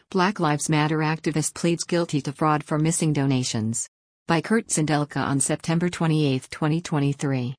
Black Lives Matter activist pleads guilty to fraud for missing donations. By Kurt Sindelka on September 28, 2023.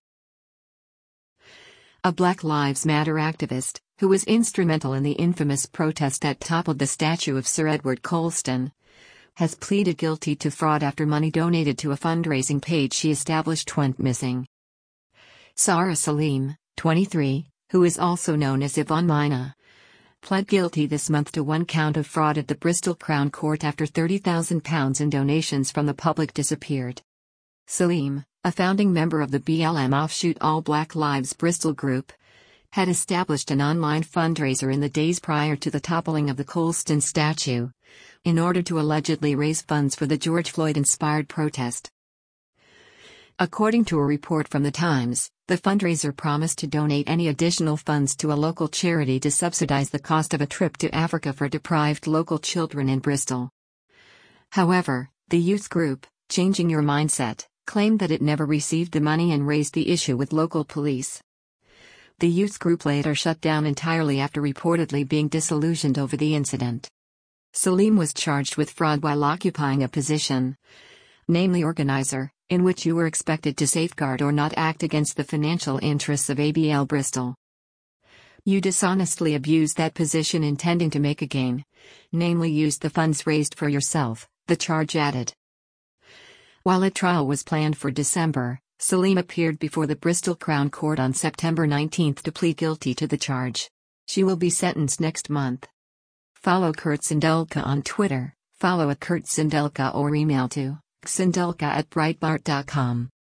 A Black Lives Matter activist, who was instrumental in the infamous protest that toppled the statue of Sir Edward Colston, has pleaded guilty to fraud after money donated to a fundraising page she established went missing. Sarah Salim, 23, who is also known as Yvonne Mina, pled guilty this month to one count of fraud at the Bristol Crown Court after £30,000 in donations from the public disappeared. Salim, a founding member of the BLM offshoot All Black Lives Bristol group, had established an online fundraiser in the days prior to the toppling of the Colston statue, in order to allegedly raise funds for the George Floyd-inspired protest. According to a report from The Times, the fundraiser promised to donate any additional funds to a local charity to subsidize the cost of a trip to Africa for deprived local children in Bristol. However, the youth group, Changing Your Mindset, claimed that it never received the money and raised the issue with local police. The youth group later shut down entirely after reportedly being disillusioned over the incident. Salim was charged with fraud while occupying a position, namely organizer, in which you were expected to safeguard or not act against the financial interests of ABL Bristol. You dishonestly abused that position intending to make a gain, namely used the funds raised for yourself, the charge added. While a trial was planned for December, Salim appeared before the Bristol Crown Court on September 19 to plead guilty to the charge. She will be sentenced next month. Follow Kurt Sindelka on Twitter, follow @KurtSindelka or email to sindelka@breitbart.com.